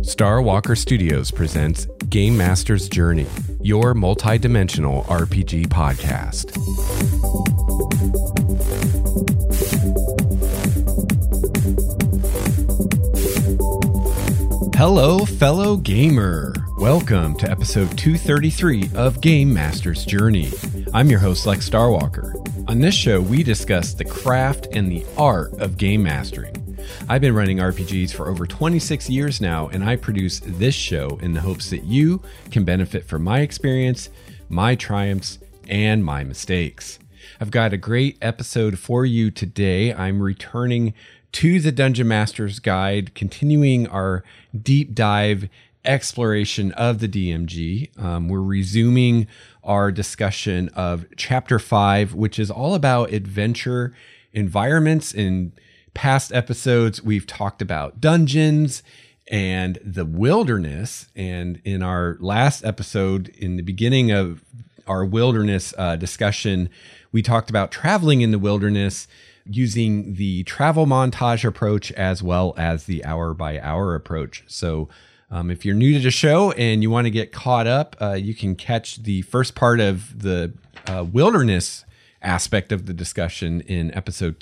Star Walker Studios presents Game Master's Journey, your multi-dimensional RPG podcast. Hello, fellow gamer. Welcome to episode 233 of Game Master's Journey. I'm your host, Lex Starwalker. On this show, we discuss the craft and the art of game mastering. I've been running RPGs for over 26 years now, and I produce this show in the hopes that you can benefit from my experience, my triumphs, and my mistakes. I've got a great episode for you today. I'm returning to the Dungeon Master's Guide, continuing our deep dive exploration of the DMG. We're resuming our discussion of Chapter 5, which is all about adventure environments. In past episodes, we've talked about dungeons and the wilderness. And in our last episode, in the beginning of our wilderness discussion, we talked about traveling in the wilderness using the travel montage approach as well as the hour by hour approach. So if you're new to the show and you want to get caught up, you can catch the first part of the wilderness aspect of the discussion in episode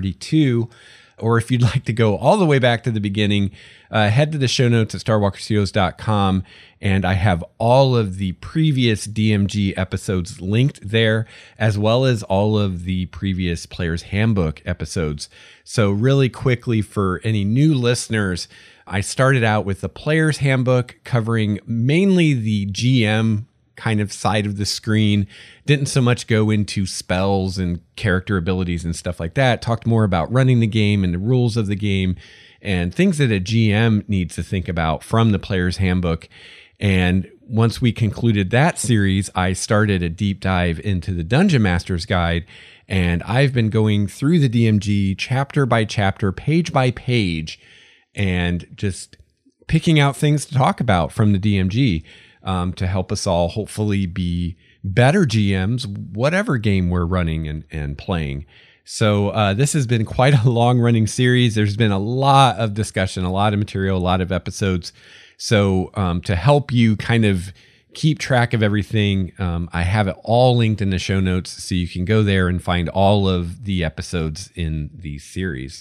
232. Or if you'd like to go all the way back to the beginning, head to the show notes at starwalkerstudios.com, and I have all of the previous DMG episodes linked there, as well as all of the previous Player's Handbook episodes. So really quickly, for any new listeners, I started out with the Player's Handbook covering mainly the GM kind of side of the screen. Didn't so much go into spells and character abilities and stuff like that. Talked more about running the game and the rules of the game and things that a GM needs to think about from the Player's Handbook. And once we concluded that series, I started a deep dive into the Dungeon Master's Guide, and I've been going through the DMG chapter by chapter, page by page, and just picking out things to talk about from the DMG to help us all hopefully be better GMs, whatever game we're running and playing. So this has been quite a long running series. There's been a lot of discussion, a lot of material, a lot of episodes. So to help you kind of keep track of everything, I have it all linked in the show notes, so you can go there and find all of the episodes in the series.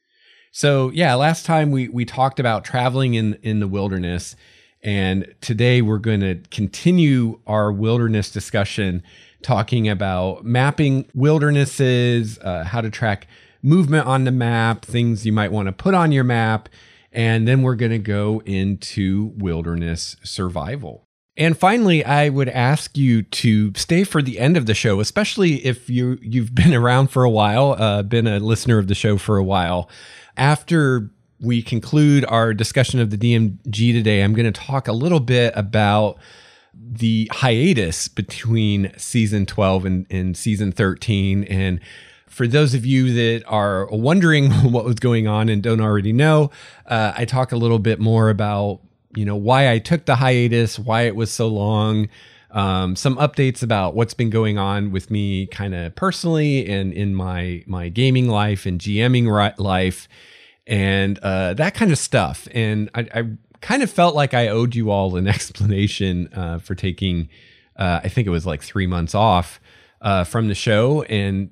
So yeah, last time we talked about traveling in the wilderness, and today we're going to continue our wilderness discussion, talking about mapping wildernesses, how to track movement on the map, things you might want to put on your map, and then we're going to go into wilderness survival. And finally, I would ask you to stay for the end of the show, especially if you've been around for a while, been a listener of the show for a while. After we conclude our discussion of the DMG today, I'm going to talk a little bit about the hiatus between season 12 and season 13. And for those of you that are wondering what was going on and don't already know, I talk a little bit more about, why I took the hiatus, why it was so long, some updates about what's been going on with me kind of personally and in my gaming life and GMing life, and that kind of stuff. And I kind of felt like I owed you all an explanation for taking, I think it was like 3 months off from the show. And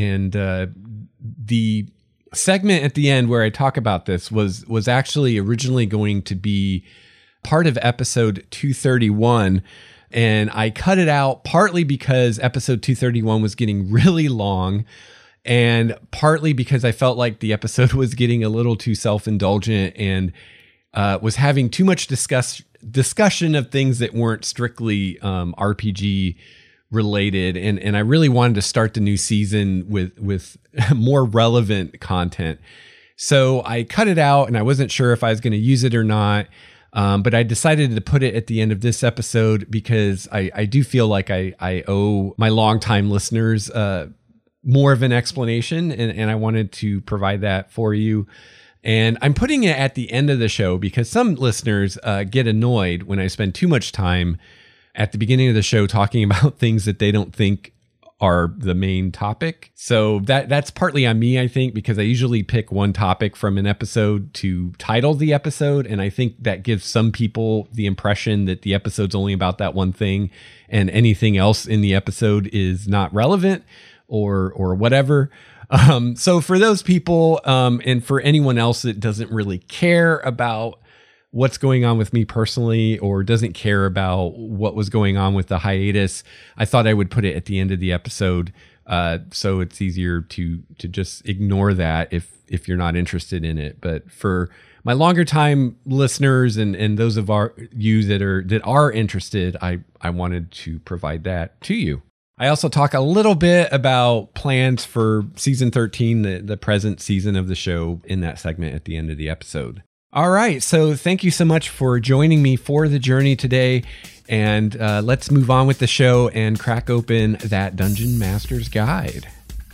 the segment at the end where I talk about this was actually originally going to be part of episode 231. And I cut it out partly because episode 231 was getting really long, and partly because I felt like the episode was getting a little too self-indulgent and was having too much discussion of things that weren't strictly RPG related. And I really wanted to start the new season with more relevant content. So I cut it out, and I wasn't sure if I was going to use it or not. But I decided to put it at the end of this episode because I do feel like I owe my longtime listeners more of an explanation, and I wanted to provide that for you. And I'm putting it at the end of the show because some listeners get annoyed when I spend too much time at the beginning of the show talking about things that they don't think are the main topic. So that's partly on me, I think, because I usually pick one topic from an episode to title the episode. And I think that gives some people the impression that the episode's only about that one thing and anything else in the episode is not relevant or whatever. So for those people, and for anyone else that doesn't really care about what's going on with me personally or doesn't care about what was going on with the hiatus, I thought I would put it at the end of the episode, so it's easier to just ignore that if you're not interested in it. But for my longer time listeners and those of you that are interested, I wanted to provide that to you. I also talk a little bit about plans for season 13, the present season of the show, in that segment at the end of the episode. All right, so thank you so much for joining me for the journey today, and let's move on with the show and crack open that Dungeon Master's Guide.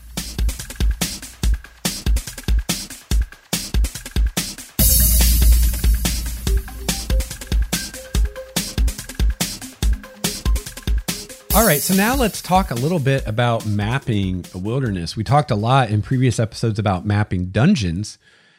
All right, so now let's talk a little bit about mapping a wilderness. We talked a lot in previous episodes about mapping dungeons.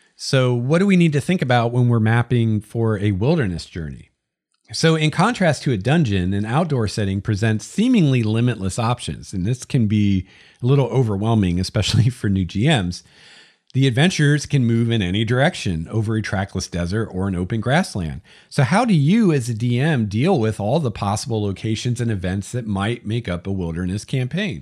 So what do we need to think about when we're mapping for a wilderness journey? So in contrast to a dungeon, an outdoor setting presents seemingly limitless options, and this can be a little overwhelming, especially for new GMs. The adventurers can move in any direction over a trackless desert or an open grassland. So how do you as a DM deal with all the possible locations and events that might make up a wilderness campaign?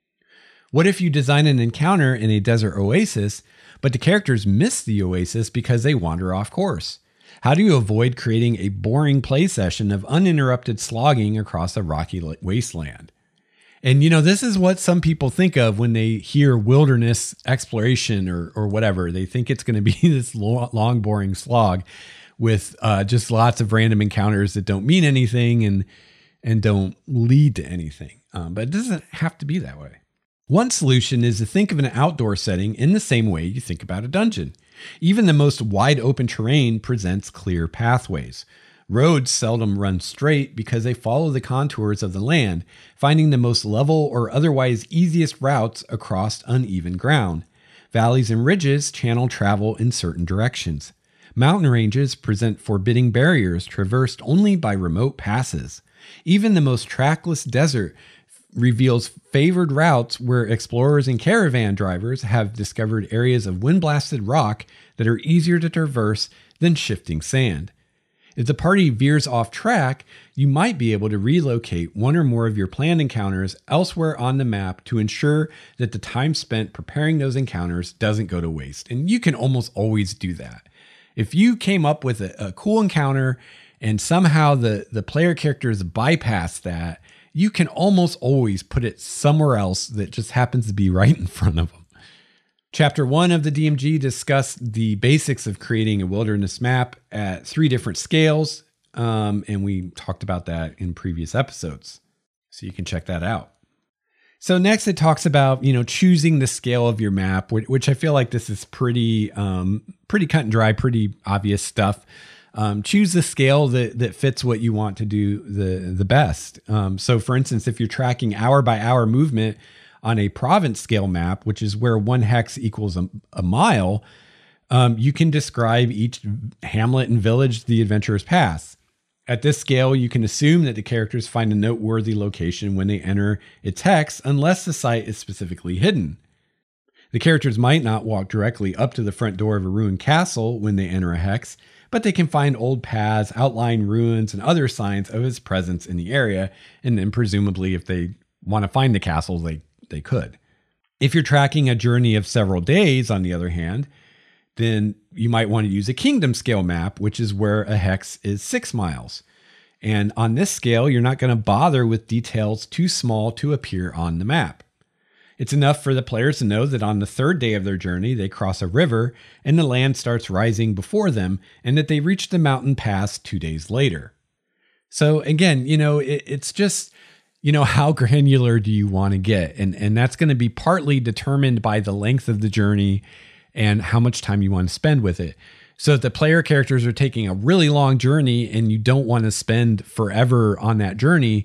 What if you design an encounter in a desert oasis, but the characters miss the oasis because they wander off course? How do you avoid creating a boring play session of uninterrupted slogging across a rocky wasteland? And, this is what some people think of when they hear wilderness exploration or whatever. They think it's going to be this long, boring slog with just lots of random encounters that don't mean anything and don't lead to anything. But it doesn't have to be that way. One solution is to think of an outdoor setting in the same way you think about a dungeon. Even the most wide open terrain presents clear pathways. Roads seldom run straight because they follow the contours of the land, finding the most level or otherwise easiest routes across uneven ground. Valleys and ridges channel travel in certain directions. Mountain ranges present forbidding barriers traversed only by remote passes. Even the most trackless desert reveals favored routes where explorers and caravan drivers have discovered areas of wind-blasted rock that are easier to traverse than shifting sand. If the party veers off track, you might be able to relocate one or more of your planned encounters elsewhere on the map to ensure that the time spent preparing those encounters doesn't go to waste. And you can almost always do that. If you came up with a cool encounter and somehow the player characters bypass that, you can almost always put it somewhere else that just happens to be right in front of them. Chapter 1 of the DMG discussed the basics of creating a wilderness map at 3 different scales, and we talked about that in previous episodes, so you can check that out. So next it talks about, choosing the scale of your map, which I feel like this is pretty cut and dry, pretty obvious stuff. Choose the scale that fits what you want to do the best. So for instance, if you're tracking hour by hour movement on a province scale map, which is where 1 hex equals a mile, you can describe each hamlet and village the adventurers pass. At this scale, you can assume that the characters find a noteworthy location when they enter its hex, unless the site is specifically hidden. The characters might not walk directly up to the front door of a ruined castle when they enter a hex, but they can find old paths, outlying ruins, and other signs of its presence in the area, and then presumably if they want to find the castle, they could. If you're tracking a journey of several days, on the other hand, then you might want to use a kingdom scale map, which is where a hex is 6 miles. And on this scale, you're not going to bother with details too small to appear on the map. It's enough for the players to know that on the 3rd day of their journey, they cross a river and the land starts rising before them, and that they reach the mountain pass 2 days later. So again, it's just, how granular do you want to get? And that's going to be partly determined by the length of the journey and how much time you want to spend with it. So if the player characters are taking a really long journey and you don't want to spend forever on that journey,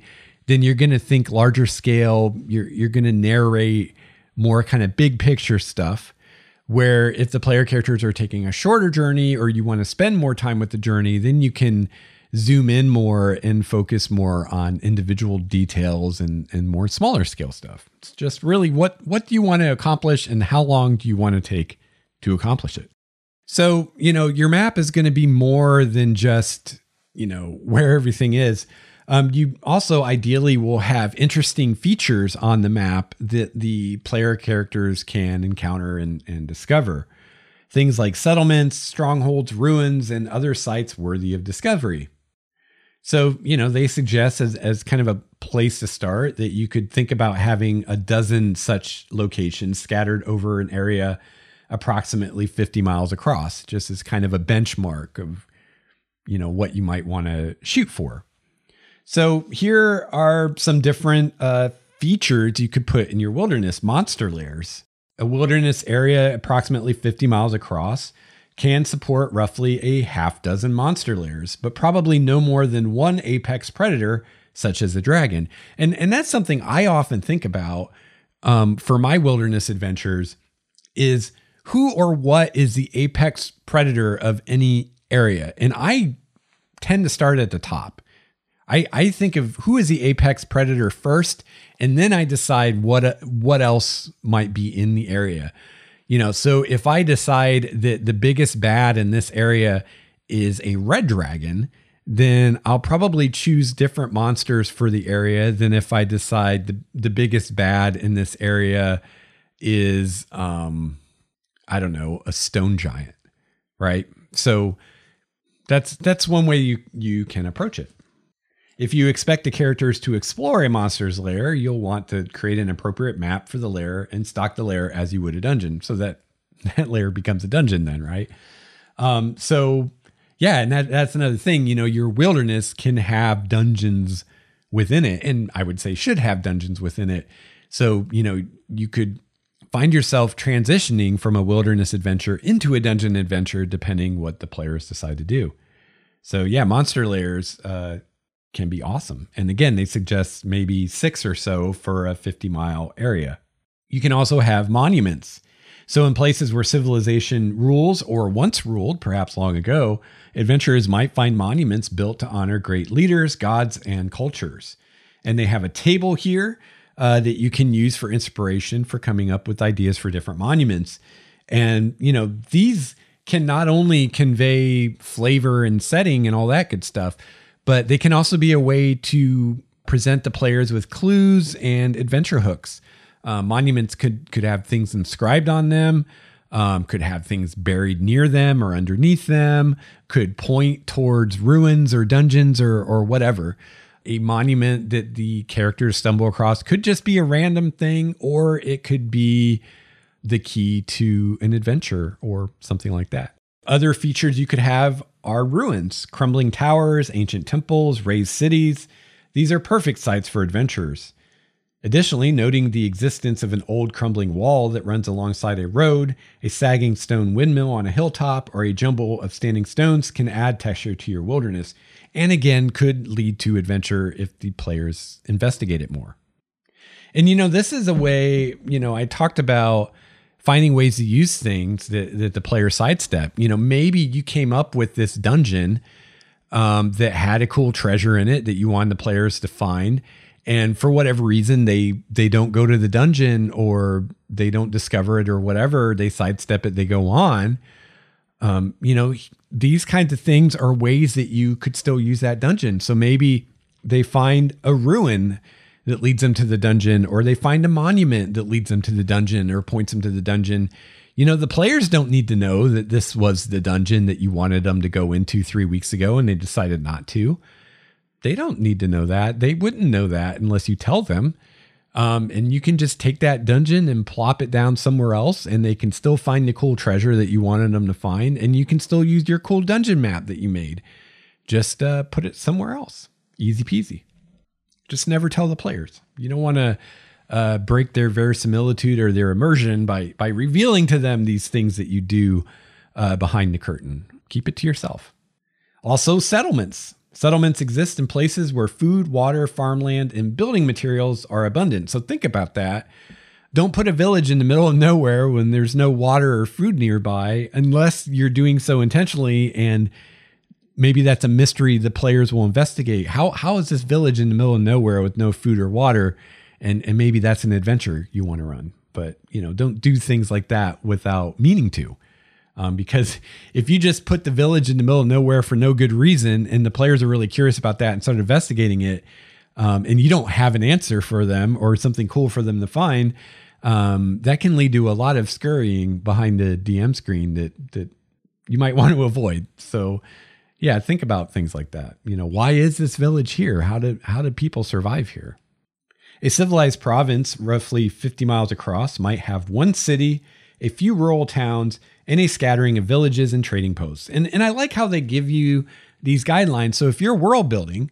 then you're going to think larger scale. You're going to narrate more kind of big picture stuff. Where if the player characters are taking a shorter journey or you want to spend more time with the journey, then you can zoom in more and focus more on individual details and more smaller scale stuff. It's just really what do you want to accomplish and how long do you want to take to accomplish it? So, your map is going to be more than just, where everything is. You also ideally will have interesting features on the map that the player characters can encounter and discover. Things like settlements, strongholds, ruins, and other sites worthy of discovery. So, they suggest as kind of a place to start that you could think about having a dozen such locations scattered over an area approximately 50 miles across, just as kind of a benchmark of, what you might want to shoot for. So here are some different features you could put in your wilderness monster lairs. A wilderness area approximately 50 miles across can support roughly a half dozen monster lairs, but probably no more than one apex predator, such as a dragon. And that's something I often think about for my wilderness adventures is who or what is the apex predator of any area? And I tend to start at the top. I think of who is the apex predator first, and then I decide what else might be in the area. So if I decide that the biggest bad in this area is a red dragon, then I'll probably choose different monsters for the area than if I decide the biggest bad in this area is, I don't know, a stone giant, right? So that's one way you can approach it. If you expect the characters to explore a monster's lair, you'll want to create an appropriate map for the lair and stock the lair as you would a dungeon, so that lair becomes a dungeon then, right? So yeah, and that's another thing, your wilderness can have dungeons within it, and I would say should have dungeons within it. So, you could find yourself transitioning from a wilderness adventure into a dungeon adventure, depending what the players decide to do. So yeah, monster lairs, can be awesome. And again, they suggest maybe 6 or so for a 50-mile area. You can also have monuments. So in places where civilization rules or once ruled, perhaps long ago, adventurers might find monuments built to honor great leaders, gods, and cultures. And they have a table here that you can use for inspiration for coming up with ideas for different monuments. And, these can not only convey flavor and setting and all that good stuff, but they can also be a way to present the players with clues and adventure hooks. Monuments could have things inscribed on them, could have things buried near them or underneath them, could point towards ruins or dungeons or whatever. A monument that the characters stumble across could just be a random thing, or it could be the key to an adventure or something like that. Other features you could have are ruins, crumbling towers, ancient temples, razed cities. These are perfect sites for adventurers. Additionally, noting the existence of an old crumbling wall that runs alongside a road, a sagging stone windmill on a hilltop, or a jumble of standing stones can add texture to your wilderness, and again, could lead to adventure if the players investigate it more. And, this is a way, I talked about finding ways to use things that the player sidestep. Maybe you came up with this dungeon that had a cool treasure in it that you wanted the players to find. And for whatever reason, they don't go to the dungeon or they don't discover it or whatever, they sidestep it, they go on. These kinds of things are ways that you could still use that dungeon. So maybe they find a ruin that leads them to the dungeon, or they find a monument that leads them to the dungeon or points them to the dungeon. The players don't need to know that this was the dungeon that you wanted them to go into 3 weeks ago and they decided not to. They don't need to know that. They wouldn't know that unless you tell them. And you can just take that dungeon and plop it down somewhere else, and they can still find the cool treasure that you wanted them to find. And you can still use your cool dungeon map that you made. Just put it somewhere else. Easy peasy. Just never tell the players. You don't want to break their verisimilitude or their immersion by revealing to them these things that you do behind the curtain. Keep it to yourself. Also, settlements. Settlements exist in places where food, water, farmland, and building materials are abundant. So think about that. Don't put a village in the middle of nowhere when there's no water or food nearby, unless you're doing so intentionally, and maybe that's a mystery the players will investigate. How is this village in the middle of nowhere with no food or water? And maybe that's an adventure you want to run. But, don't do things like that without meaning to. Because if you just put the village in the middle of nowhere for no good reason, and the players are really curious about that and start investigating it, and you don't have an answer for them or something cool for them to find, that can lead to a lot of scurrying behind the DM screen that you might want to avoid. So yeah, think about things like that. Why is this village here? How do people survive here? A civilized province, roughly 50 miles across, might have one city, a few rural towns, and a scattering of villages and trading posts. And I like how they give you these guidelines. So if you're world building,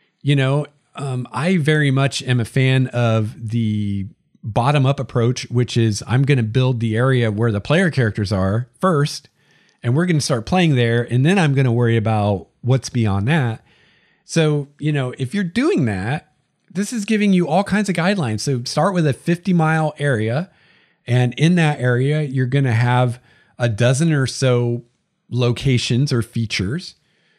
I very much am a fan of the bottom-up approach, which is I'm going to build the area where the player characters are first, and we're going to start playing there, and then I'm going to worry about what's beyond that. So, if you're doing that, this is giving you all kinds of guidelines. So start with a 50-mile area, and in that area, you're going to have a dozen or so locations or features.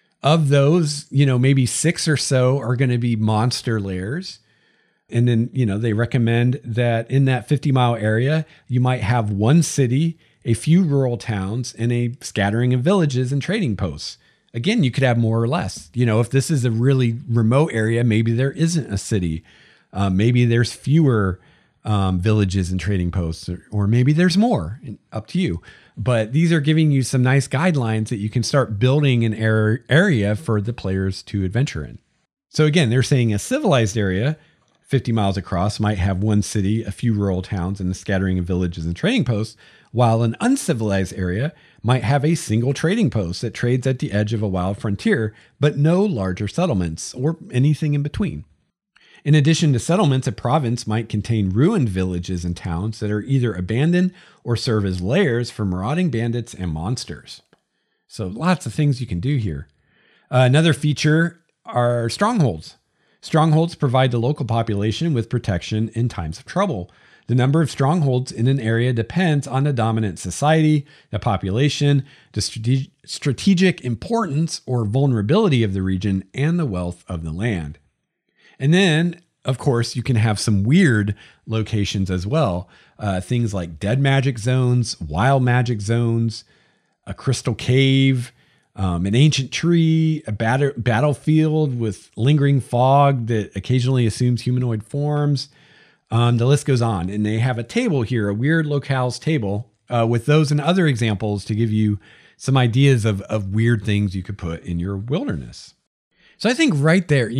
Of those, maybe 6 or so are going to be monster lairs. And then, they recommend that in that 50-mile area, you might have one city, a few rural towns, and a scattering of villages and trading posts. Again, you could have more or less. If this is a really remote area, maybe there isn't a city. Maybe there's fewer villages and trading posts, or maybe there's more. Up to you. But these are giving you some nice guidelines that you can start building an area for the players to adventure in. So again, they're saying a civilized area, 50 miles across, might have one city, a few rural towns, and a scattering of villages and trading posts, while an uncivilized area might have a single trading post that trades at the edge of a wild frontier, but no larger settlements or anything in between. In addition to settlements, a province might contain ruined villages and towns that are either abandoned or serve as lairs for marauding bandits and monsters. So lots of things you can do here. Another feature are strongholds. Strongholds provide the local population with protection in times of trouble. The number of strongholds in an area depends on the dominant society, the population, the strategic importance or vulnerability of the region, and the wealth of the land. And then, of course, you can have some weird locations as well. Things like dead magic zones, wild magic zones, a crystal cave, an ancient tree, a battlefield with lingering fog that occasionally assumes humanoid forms. The list goes on. And they have a table here, a weird locales table, with those and other examples to give you some ideas of weird things you could put in your wilderness. So I think right there,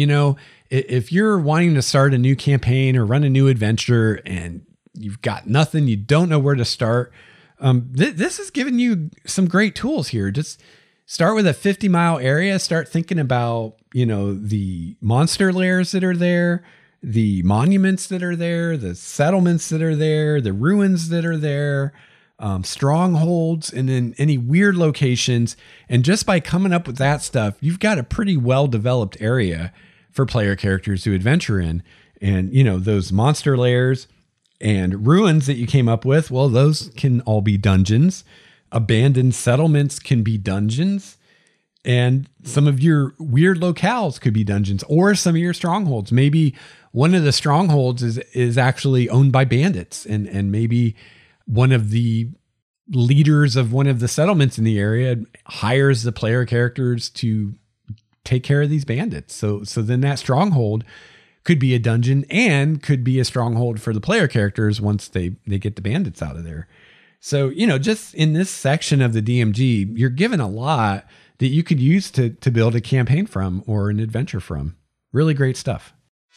if you're wanting to start a new campaign or run a new adventure and you've got nothing, you don't know where to start, this is giving you some great tools here. Just start with a 50-mile area. Start thinking about, the monster lairs that are there, the monuments that are there, the settlements that are there, the ruins that are there, strongholds, and then any weird locations. And just by coming up with that stuff, you've got a pretty well-developed area for player characters to adventure in. And, those monster lairs and ruins that you came up with, well, those can all be dungeons. Abandoned settlements can be dungeons. And some of your weird locales could be dungeons, or some of your strongholds. Maybe one of the strongholds is actually owned by bandits, and maybe one of the leaders of one of the settlements in the area hires the player characters to take care of these bandits. So then that stronghold could be a dungeon and could be a stronghold for the player characters once they get the bandits out of there. So, just in this section of the DMG, you're given a lot that you could use to build a campaign from or an adventure from. Really great stuff.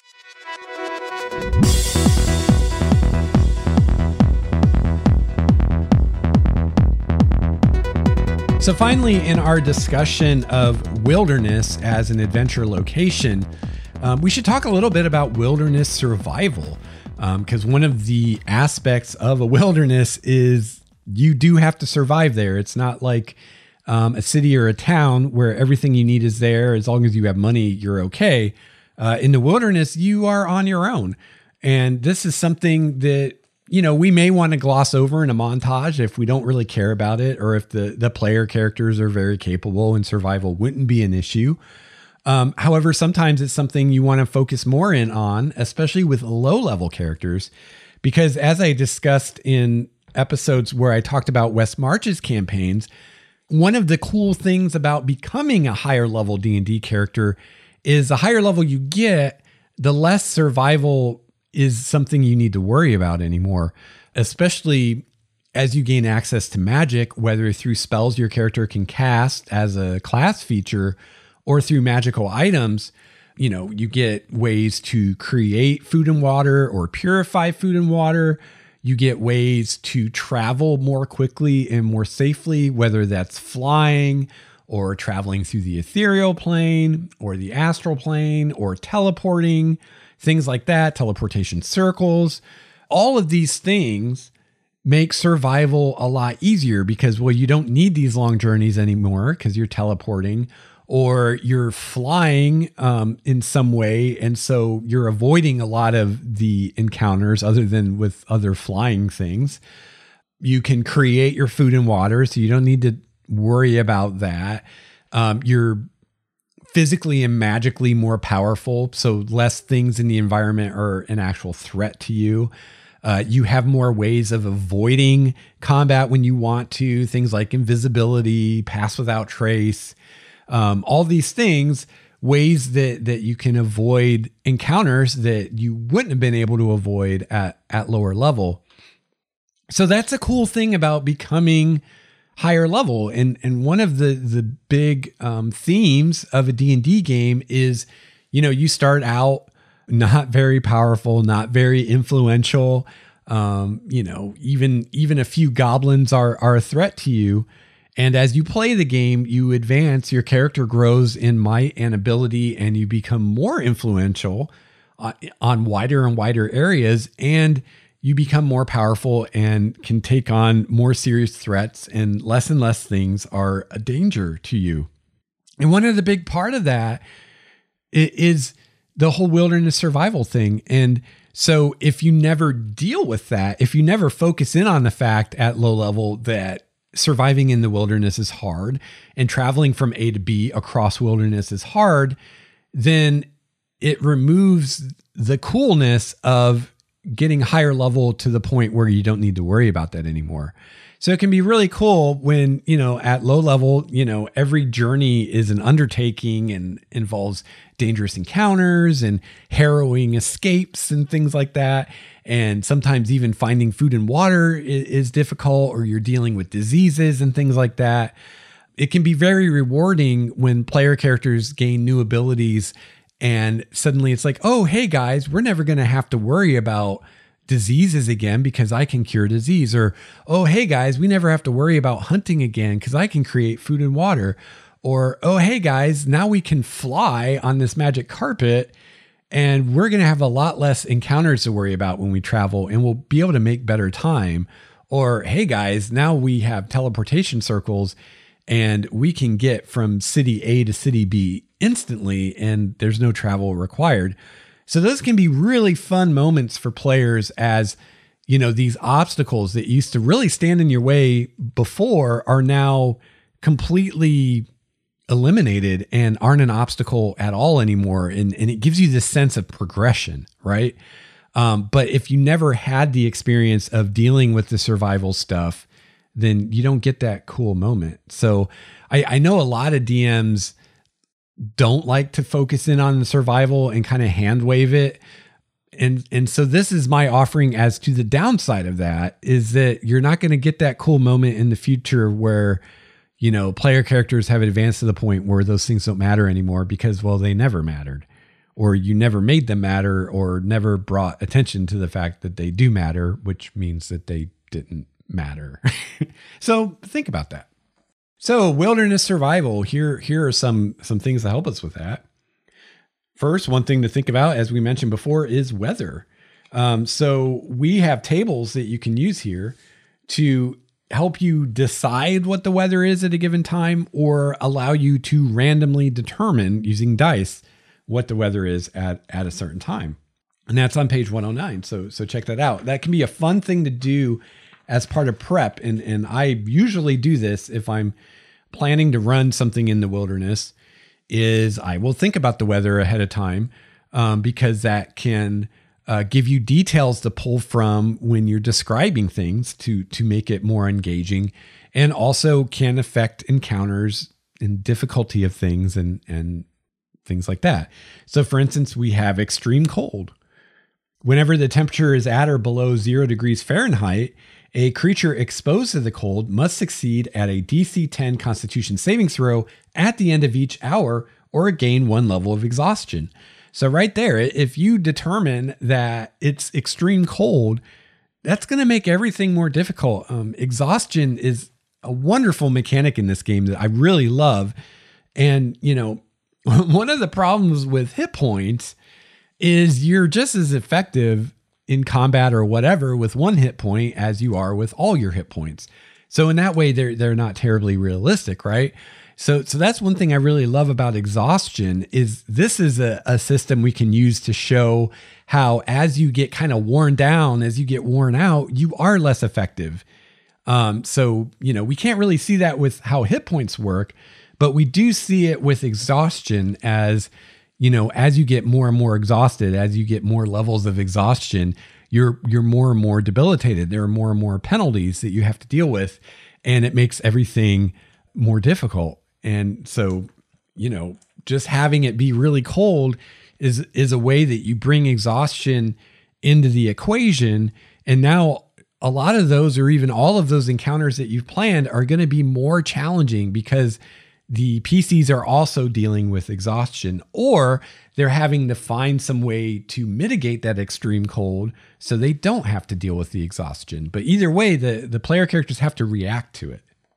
So finally, in our discussion of wilderness as an adventure location, we should talk a little bit about wilderness survival, because one of the aspects of a wilderness is you do have to survive there. It's not like a city or a town where everything you need is there. As long as you have money, you're okay. In the wilderness, you are on your own. And this is something that, we may want to gloss over in a montage if we don't really care about it, or if the player characters are very capable and survival wouldn't be an issue. However, sometimes it's something you want to focus more in on, especially with low-level characters, because as I discussed in episodes where I talked about Wes March's campaigns, one of the cool things about becoming a higher level D&D character is the higher level you get, the less survival is something you need to worry about anymore, especially as you gain access to magic, whether through spells your character can cast as a class feature or through magical items. You get ways to create food and water or purify food and water. You get ways to travel more quickly and more safely, whether that's flying or traveling through the ethereal plane or the astral plane or teleporting, things like that, teleportation circles. All of these things make survival a lot easier because, you don't need these long journeys anymore because you're teleporting or you're flying in some way. And so you're avoiding a lot of the encounters other than with other flying things. You can create your food and water, so you don't need to worry about that. You're physically and magically more powerful, so less things in the environment are an actual threat to you. You have more ways of avoiding combat when you want to, things like invisibility, pass without trace, all these things, ways that you can avoid encounters that you wouldn't have been able to avoid at lower level. So that's a cool thing about becoming higher level. And one of the big themes of a D&D game is, you start out not very powerful, not very influential. Even a few goblins are a threat to you. And as you play the game, you advance, your character grows in might and ability, and you become more influential on wider and wider areas, and you become more powerful and can take on more serious threats, and less things are a danger to you. And one of the big part of that is the whole wilderness survival thing. And so if you never deal with that, if you never focus in on the fact at low level that surviving in the wilderness is hard and traveling from A to B across wilderness is hard, then it removes the coolness of getting higher level to the point where you don't need to worry about that anymore. So it can be really cool when, at low level, every journey is an undertaking and involves dangerous encounters and harrowing escapes and things like that. And sometimes even finding food and water is difficult, or you're dealing with diseases and things like that. It can be very rewarding when player characters gain new abilities and suddenly it's like, oh, hey guys, we're never going to have to worry about diseases again because I can cure disease. Or, oh, hey guys, we never have to worry about hunting again because I can create food and water. Or, oh, hey guys, now we can fly on this magic carpet and we're going to have a lot less encounters to worry about when we travel, and we'll be able to make better time. Or, hey guys, now we have teleportation circles and we can get from city A to city B instantly, and there's no travel required. So those can be really fun moments for players as, these obstacles that used to really stand in your way before are now completely eliminated and aren't an obstacle at all anymore. And it gives you this sense of progression, right? But if you never had the experience of dealing with the survival stuff, then you don't get that cool moment. So I know a lot of DMs don't like to focus in on the survival and kind of hand wave it. And so this is my offering as to the downside of that, is that you're not going to get that cool moment in the future where, player characters have advanced to the point where those things don't matter anymore because, they never mattered, or you never made them matter, or never brought attention to the fact that they do matter, which means that they didn't matter. So think about that. So wilderness survival, here are some things to help us with that. First, one thing to think about, as we mentioned before, is weather. So we have tables that you can use here to help you decide what the weather is at a given time or allow you to randomly determine using dice what the weather is at a certain time. And that's on page 109. So check that out. That can be a fun thing to do as part of prep. And I usually do this if I'm planning to run something in the wilderness, is I will think about the weather ahead of time, because that can give you details to pull from when you're describing things to make it more engaging, and also can affect encounters and difficulty of things and things like that. So for instance, we have extreme cold. Whenever the temperature is at or below 0 degrees Fahrenheit, a creature exposed to the cold must succeed at a DC 10 Constitution saving throw at the end of each hour or gain 1 level of exhaustion. So right there, if you determine that it's extreme cold, that's going to make everything more difficult. Exhaustion is a wonderful mechanic in this game that I really love. And, one of the problems with hit points is you're just as effective in combat or whatever with 1 hit point as you are with all your hit points. So in that way, they're not terribly realistic, right? So that's one thing I really love about exhaustion is this is a system we can use to show how as you get kind of worn down, as you get worn out, you are less effective. So we can't really see that with how hit points work, but we do see it with exhaustion as you get more and more exhausted, as you get more levels of exhaustion, you're more and more debilitated. There are more and more penalties that you have to deal with, and it makes everything more difficult. And so, just having it be really cold is a way that you bring exhaustion into the equation. And now a lot of those, or even all of those encounters that you've planned, are going to be more challenging because the PCs are also dealing with exhaustion, or they're having to find some way to mitigate that extreme cold so they don't have to deal with the exhaustion. But either way, the player characters have to react to it.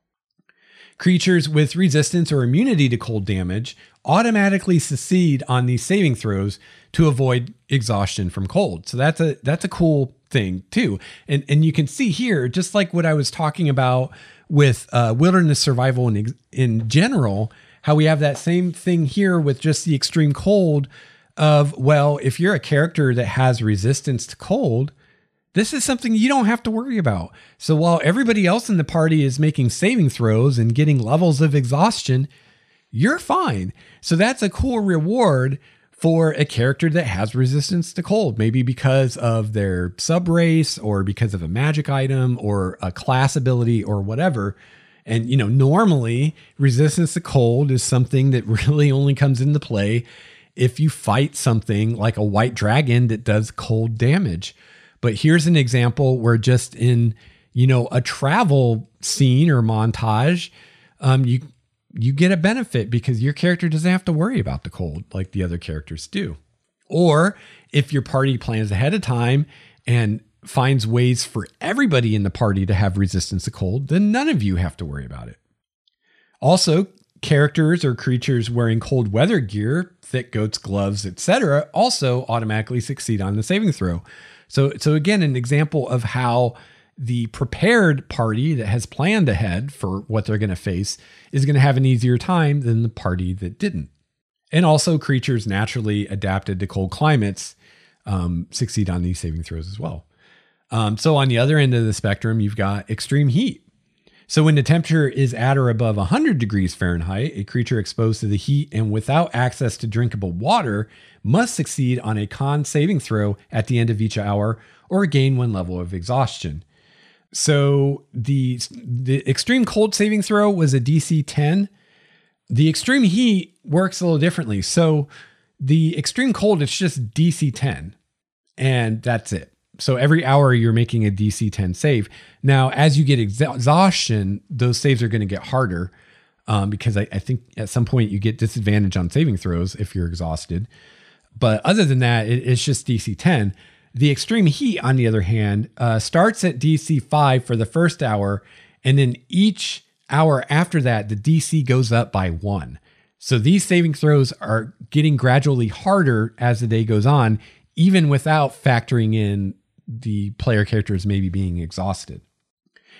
Creatures with resistance or immunity to cold damage automatically succeed on these saving throws to avoid exhaustion from cold. So that's a cool thing too. And you can see here, just like what I was talking about with wilderness survival in general, how we have that same thing here with just the extreme cold of, well, if you're a character that has resistance to cold, this is something you don't have to worry about. So while everybody else in the party is making saving throws and getting levels of exhaustion, you're fine. So that's a cool reward for a character that has resistance to cold, maybe because of their sub race or because of a magic item or a class ability or whatever. And, normally resistance to cold is something that really only comes into play if you fight something like a white dragon that does cold damage. But here's an example where just in, a travel scene or montage, you get a benefit because your character doesn't have to worry about the cold like the other characters do. Or if your party plans ahead of time and finds ways for everybody in the party to have resistance to cold, then none of you have to worry about it. Also, characters or creatures wearing cold weather gear, thick coats, gloves, etc., also automatically succeed on the saving throw. So again, an example of how the prepared party that has planned ahead for what they're going to face is going to have an easier time than the party that didn't. And also creatures naturally adapted to cold climates succeed on these saving throws as well. So on the other end of the spectrum, you've got extreme heat. So when the temperature is at or above 100 degrees Fahrenheit, a creature exposed to the heat and without access to drinkable water must succeed on a con saving throw at the end of each hour or gain 1 level of exhaustion. So the extreme cold saving throw was a DC 10. The extreme heat works a little differently. So the extreme cold, it's just DC 10 and that's it. So every hour you're making a DC 10 save. Now, as you get exhaustion, those saves are going to get harder because I think at some point you get disadvantage on saving throws if you're exhausted. But other than that, it's just DC 10. The extreme heat, on the other hand, starts at DC 5 for the first hour, and then each hour after that, the DC goes up by 1. So these saving throws are getting gradually harder as the day goes on, even without factoring in the player characters maybe being exhausted.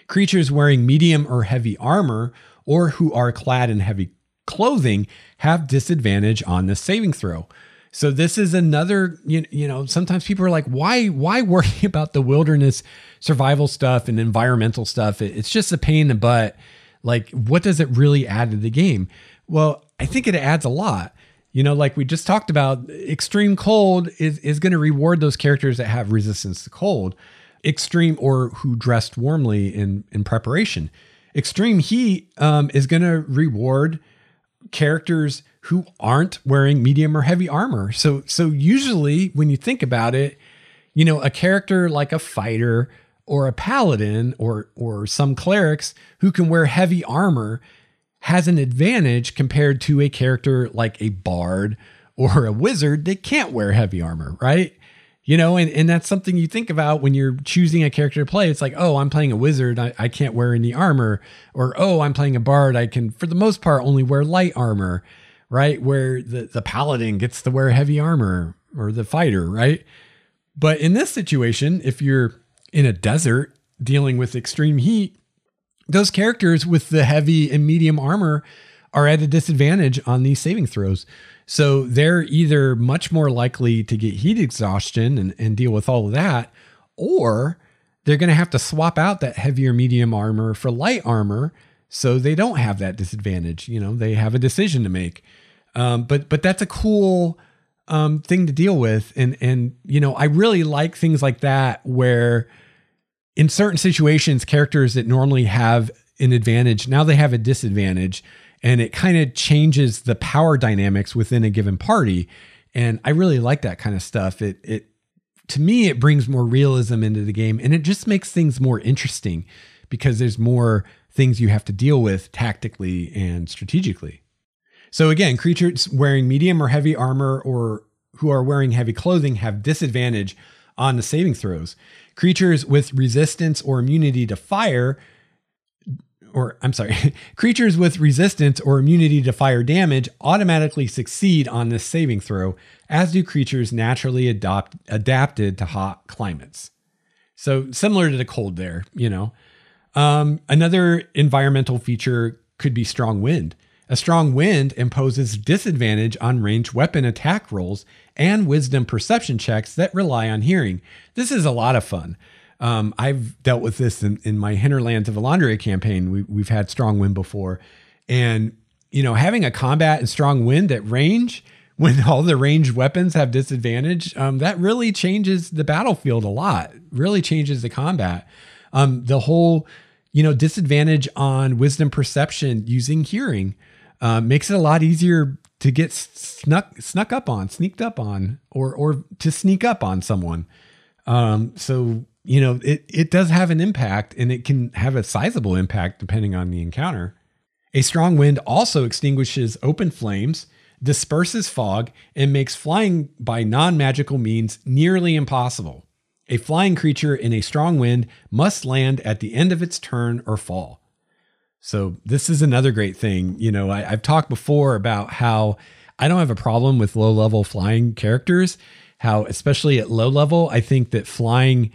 Creatures wearing medium or heavy armor or who are clad in heavy clothing have disadvantage on the saving throw. So this is another, sometimes people are like, why worry about the wilderness survival stuff and environmental stuff? It's just a pain in the butt. Like, what does it really add to the game? Well, I think it adds a lot. Like we just talked about, extreme cold is going to reward those characters that have resistance to cold. Extreme or who dressed warmly in preparation. Extreme heat is going to reward characters who aren't wearing medium or heavy armor. So usually when you think about it, a character like a fighter or a paladin or some clerics who can wear heavy armor has an advantage compared to a character like a bard or a wizard that can't wear heavy armor, right? And that's something you think about when you're choosing a character to play. It's like, oh, I'm playing a wizard, I can't wear any armor. Or, oh, I'm playing a bard, I can, for the most part, only wear light armor, right? Where the paladin gets to wear heavy armor, or the fighter, right? But in this situation, if you're in a desert dealing with extreme heat, those characters with the heavy and medium armor are at a disadvantage on these saving throws. So they're either much more likely to get heat exhaustion and deal with all of that, or they're going to have to swap out that heavier medium armor for light armor so they don't have that disadvantage. They have a decision to make. But that's a cool thing to deal with. And I really like things like that where in certain situations, characters that normally have an advantage, now they have a disadvantage. And it kind of changes the power dynamics within a given party. And I really like that kind of stuff. To me, it brings more realism into the game, and it just makes things more interesting because there's more things you have to deal with tactically and strategically. So again, creatures wearing medium or heavy armor or who are wearing heavy clothing have disadvantage on the saving throws. Creatures with resistance or immunity to fire creatures with resistance or immunity to fire damage automatically succeed on this saving throw, as do creatures naturally adapted to hot climates. So similar to the cold there, Another environmental feature could be strong wind. A strong wind imposes disadvantage on ranged weapon attack rolls and wisdom perception checks that rely on hearing. This is a lot of fun. I've dealt with this in my Hinterlands of Elandria campaign. We've had strong wind before, and having a combat and strong wind at range when all the ranged weapons have disadvantage, that really changes the battlefield a lot. Really changes the combat. The whole disadvantage on wisdom perception using hearing makes it a lot easier to get sneaked up on, or to sneak up on someone. It does have an impact, and it can have a sizable impact depending on the encounter. A strong wind also extinguishes open flames, disperses fog, and makes flying by non-magical means nearly impossible. A flying creature in a strong wind must land at the end of its turn or fall. So this is another great thing. I've talked before about how I don't have a problem with low-level flying characters, how especially at low level, I think that flying...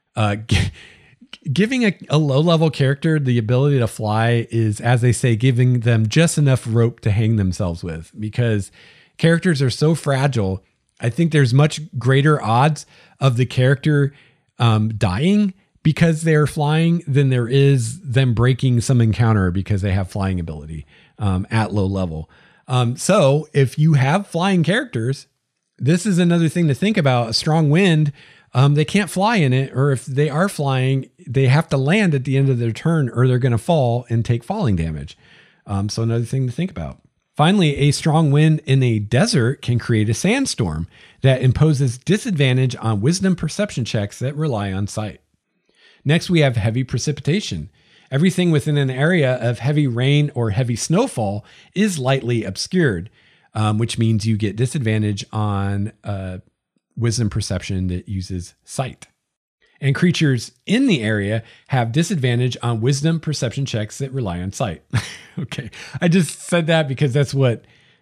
giving a low-level character the ability to fly is, as they say, giving them just enough rope to hang themselves with, because characters are so fragile. I think there's much greater odds of the character dying because they're flying than there is them breaking some encounter because they have flying ability at low level. So if you have flying characters, this is another thing to think about. A strong wind, they can't fly in it, or if they are flying, they have to land at the end of their turn or they're going to fall and take falling damage. So another thing to think about. Finally, a strong wind in a desert can create a sandstorm that imposes disadvantage on wisdom perception checks that rely on sight. Next, we have heavy precipitation. Everything within an area of heavy rain or heavy snowfall is lightly obscured, which means you get disadvantage on wisdom perception that uses sight. And creatures in the area have disadvantage on wisdom perception checks that rely on sight. Okay. I just said that because that's what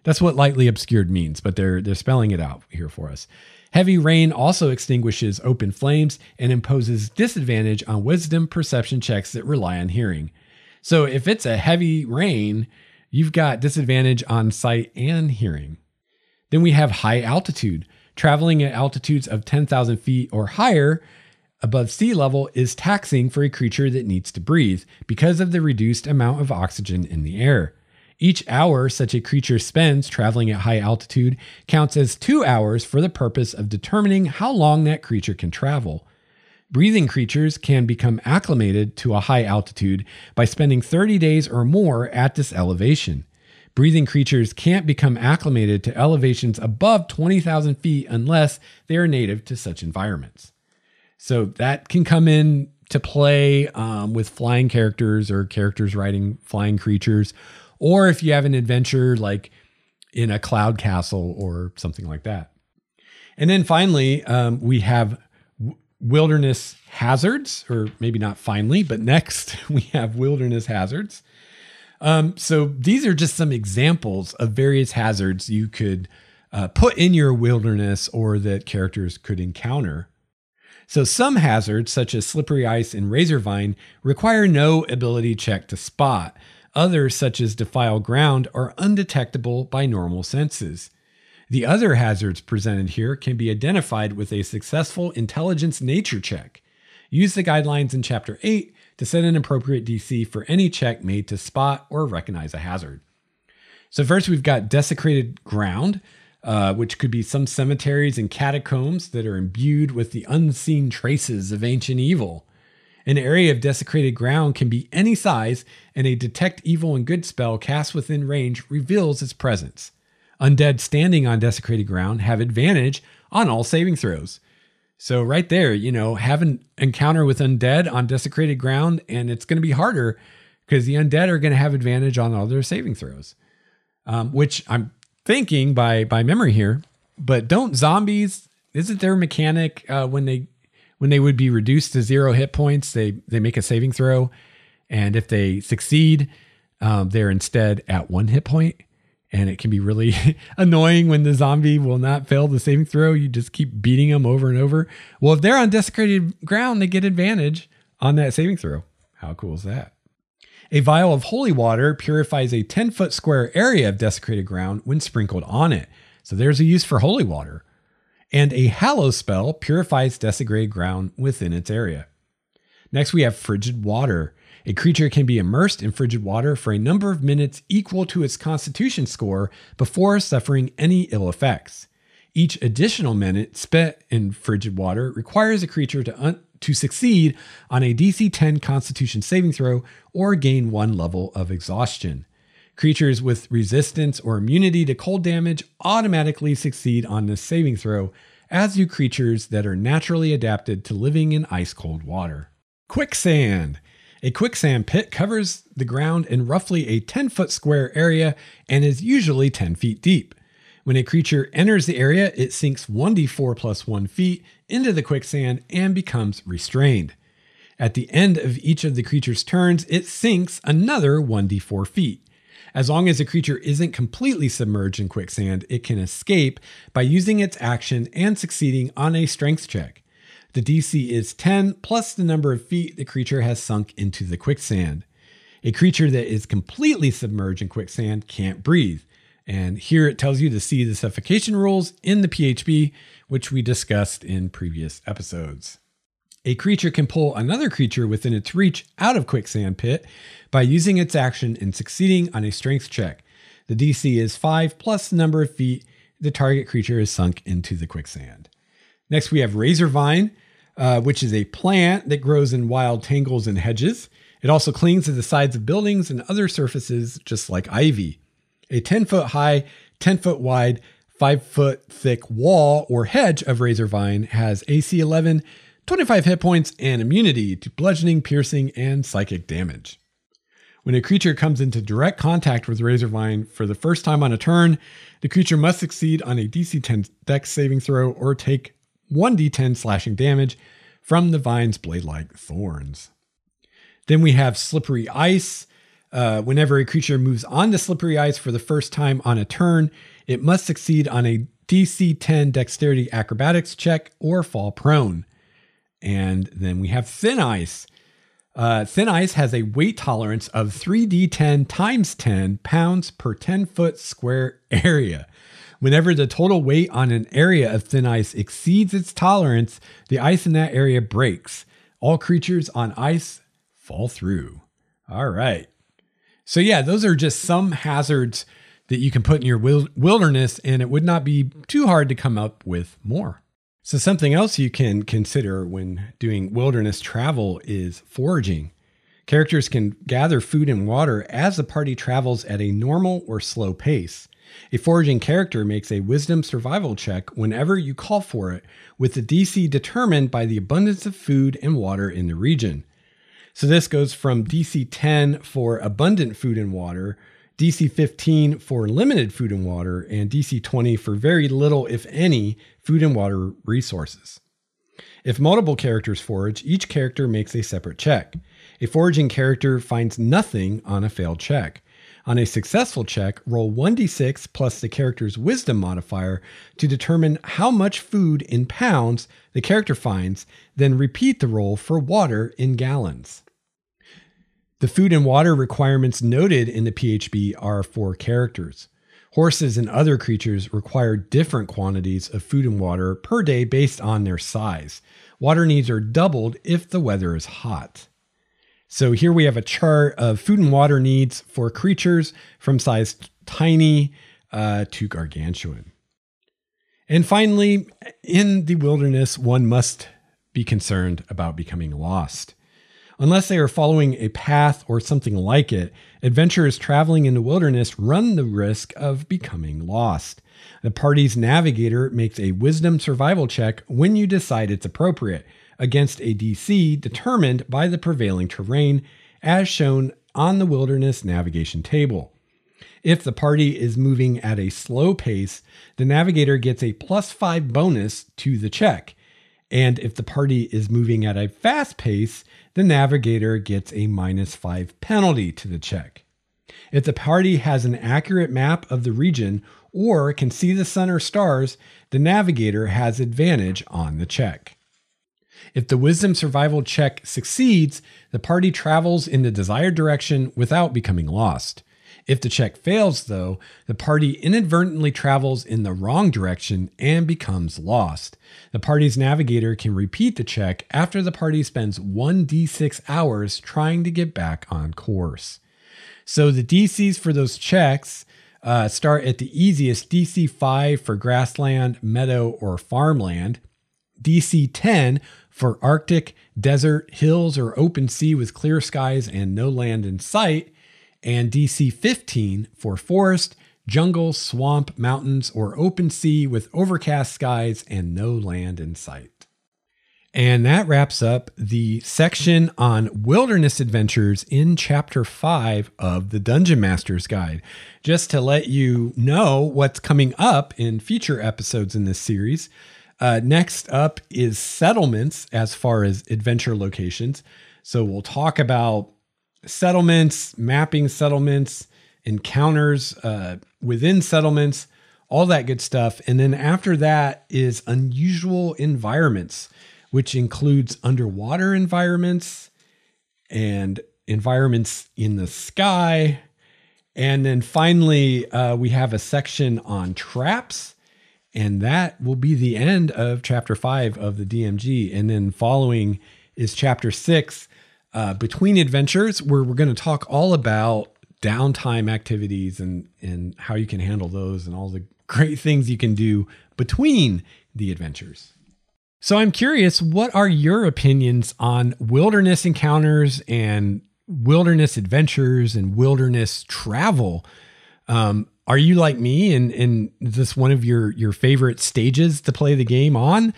That's what lightly obscured means, but they're spelling it out here for us. Heavy rain also extinguishes open flames and imposes disadvantage on wisdom perception checks that rely on hearing. So if it's a heavy rain, you've got disadvantage on sight and hearing. Then we have high altitude. Traveling at altitudes of 10,000 feet or higher above sea level is taxing for a creature that needs to breathe because of the reduced amount of oxygen in the air. Each hour such a creature spends traveling at high altitude counts as 2 hours for the purpose of determining how long that creature can travel. Breathing creatures can become acclimated to a high altitude by spending 30 days or more at this elevation. Breathing creatures can't become acclimated to elevations above 20,000 feet unless they are native to such environments. So that can come in to play with flying characters or characters riding flying creatures, or if you have an adventure like in a cloud castle or something like that. And then finally, we have wilderness hazards, or maybe not finally, but next we have wilderness hazards. So these are just some examples of various hazards you could put in your wilderness or that characters could encounter. So some hazards, such as slippery ice and razorvine, require no ability check to spot. Others, such as defiled ground, are undetectable by normal senses. The other hazards presented here can be identified with a successful intelligence nature check. Use the guidelines in Chapter 8 to set an appropriate DC for any check made to spot or recognize a hazard. So first we've got desecrated ground, which could be some cemeteries and catacombs that are imbued with the unseen traces of ancient evil. An area of desecrated ground can be any size, and a detect evil and good spell cast within range reveals its presence. Undead standing on desecrated ground have advantage on all saving throws. So right there, have an encounter with undead on desecrated ground, and it's going to be harder because the undead are going to have advantage on all their saving throws, which I'm thinking by memory here. But don't zombies, isn't their mechanic when they would be reduced to 0 hit points, they make a saving throw, and if they succeed, they're instead at 1 hit point. And it can be really annoying when the zombie will not fail the saving throw. You just keep beating them over and over. Well, if they're on desecrated ground, they get advantage on that saving throw. How cool is that? A vial of holy water purifies a 10-foot square area of desecrated ground when sprinkled on it. So there's a use for holy water. And a hallow spell purifies desecrated ground within its area. Next, we have frigid water. A creature can be immersed in frigid water for a number of minutes equal to its constitution score before suffering any ill effects. Each additional minute spent in frigid water requires a creature to succeed on a DC 10 constitution saving throw or gain 1 level of exhaustion. Creatures with resistance or immunity to cold damage automatically succeed on this saving throw, as do creatures that are naturally adapted to living in ice-cold water. Quicksand. A quicksand pit covers the ground in roughly a 10-foot square area and is usually 10 feet deep. When a creature enters the area, it sinks 1d4 plus 1 feet into the quicksand and becomes restrained. At the end of each of the creature's turns, it sinks another 1d4 feet. As long as a creature isn't completely submerged in quicksand, it can escape by using its action and succeeding on a strength check. The DC is 10 plus the number of feet the creature has sunk into the quicksand. A creature that is completely submerged in quicksand can't breathe. And here it tells you to see the suffocation rules in the PHB, which we discussed in previous episodes. A creature can pull another creature within its reach out of quicksand pit by using its action and succeeding on a strength check. The DC is 5 plus the number of feet the target creature is sunk into the quicksand. Next, we have razorvine, which is a plant that grows in wild tangles and hedges. It also clings to the sides of buildings and other surfaces, just like ivy. A 10-foot high, 10-foot wide, 5-foot thick wall or hedge of razorvine has AC 11, 25 hit points, and immunity to bludgeoning, piercing, and psychic damage. When a creature comes into direct contact with razorvine for the first time on a turn, the creature must succeed on a DC 10 Dex saving throw or take 1d10 slashing damage from the vine's blade-like thorns. Then we have slippery ice. Whenever a creature moves onto slippery ice for the first time on a turn, it must succeed on a DC 10 Dexterity Acrobatics check or fall prone. And then we have Thin Ice. Thin Ice has a weight tolerance of 3d10 times 10 pounds per 10-foot square area. Whenever the total weight on an area of thin ice exceeds its tolerance, the ice in that area breaks. All creatures on ice fall through. All right. So yeah, those are just some hazards that you can put in your wilderness, and it would not be too hard to come up with more. So something else you can consider when doing wilderness travel is foraging. Characters can gather food and water as the party travels at a normal or slow pace. A foraging character makes a wisdom survival check whenever you call for it, with the DC determined by the abundance of food and water in the region. So this goes from DC 10 for abundant food and water, DC 15 for limited food and water, and DC 20 for very little, if any, food and water resources. If multiple characters forage, each character makes a separate check. A foraging character finds nothing on a failed check. On a successful check, roll 1d6 plus the character's wisdom modifier to determine how much food in pounds the character finds, then repeat the roll for water in gallons. The food and water requirements noted in the PHB are for characters. Horses and other creatures require different quantities of food and water per day based on their size. Water needs are doubled if the weather is hot. So here we have a chart of food and water needs for creatures from size tiny to gargantuan. And finally, in the wilderness, one must be concerned about becoming lost. Unless they are following a path or something like it, adventurers traveling in the wilderness run the risk of becoming lost. The party's navigator makes a wisdom survival check when you decide it's appropriate, against a DC determined by the prevailing terrain, as shown on the wilderness navigation table. If the party is moving at a slow pace, the navigator gets a +5 bonus to the check. And if the party is moving at a fast pace, the navigator gets a -5 penalty to the check. If the party has an accurate map of the region or can see the sun or stars, the navigator has advantage on the check. If the wisdom survival check succeeds, the party travels in the desired direction without becoming lost. If the check fails, though, the party inadvertently travels in the wrong direction and becomes lost. The party's navigator can repeat the check after the party spends 1d6 hours trying to get back on course. So the DCs for those checks start at the easiest, DC 5 for grassland, meadow, or farmland, DC 10 for Arctic, desert, hills, or open sea with clear skies and no land in sight, and DC 15 for forest, jungle, swamp, mountains, or open sea with overcast skies and no land in sight. And that wraps up the section on wilderness adventures in Chapter 5 of the Dungeon Master's Guide. Just to let you know what's coming up in future episodes in this series, next up is settlements as far as adventure locations. So we'll talk about settlements, mapping settlements, encounters within settlements, all that good stuff. And then after that is unusual environments, which includes underwater environments and environments in the sky. And then finally, we have a section on traps. And that will be the end of Chapter 5 of the DMG. And then following is Chapter 6, Between Adventures, where we're going to talk all about downtime activities and how you can handle those and all the great things you can do between the adventures. So I'm curious, what are your opinions on wilderness encounters and wilderness adventures and wilderness travel? Are you like me and is this one of your favorite stages to play the game on?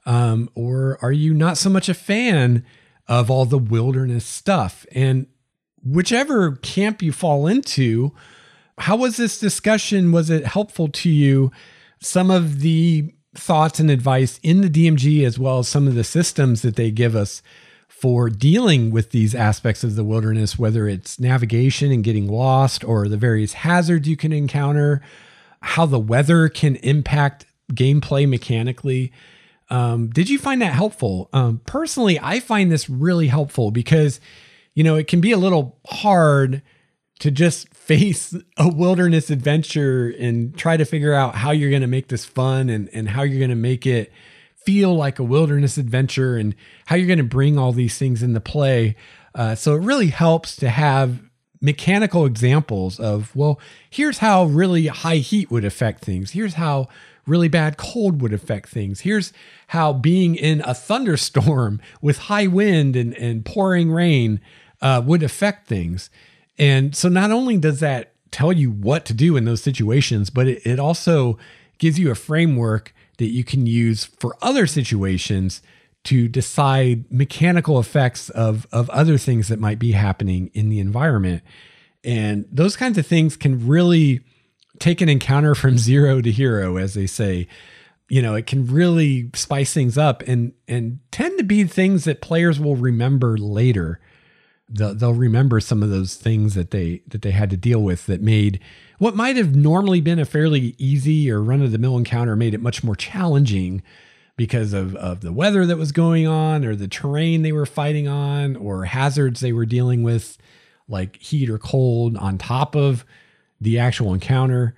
Or are you not so much a fan of all the wilderness stuff? And whichever camp you fall into, how was this discussion? Was it helpful to you? Some of the thoughts and advice in the DMG, as well as some of the systems that they give us for dealing with these aspects of the wilderness, whether it's navigation and getting lost or the various hazards you can encounter, how the weather can impact gameplay mechanically. Did you find that helpful? Personally, I find this really helpful because, it can be a little hard to just face a wilderness adventure and try to figure out how you're going to make this fun and how you're going to make it feel like a wilderness adventure and how you're going to bring all these things into play. So it really helps to have mechanical examples of, well, here's how really high heat would affect things. Here's how really bad cold would affect things. Here's how being in a thunderstorm with high wind and pouring rain would affect things. And so not only does that tell you what to do in those situations, but it also gives you a framework that you can use for other situations to decide mechanical effects of other things that might be happening in the environment. And those kinds of things can really take an encounter from zero to hero, as they say. It can really spice things up and tend to be things that players will remember later. They'll remember some of those things that they had to deal with that made what might have normally been a fairly easy or run-of-the-mill encounter made it much more challenging because of the weather that was going on or the terrain they were fighting on or hazards they were dealing with, like heat or cold on top of the actual encounter.